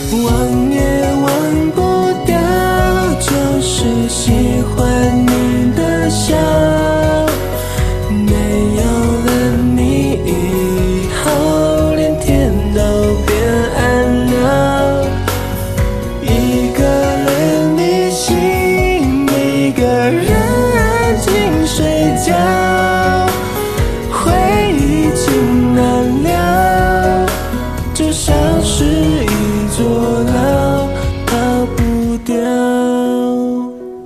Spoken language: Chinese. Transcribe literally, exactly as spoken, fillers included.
忘也忘不掉，就是喜欢你的笑。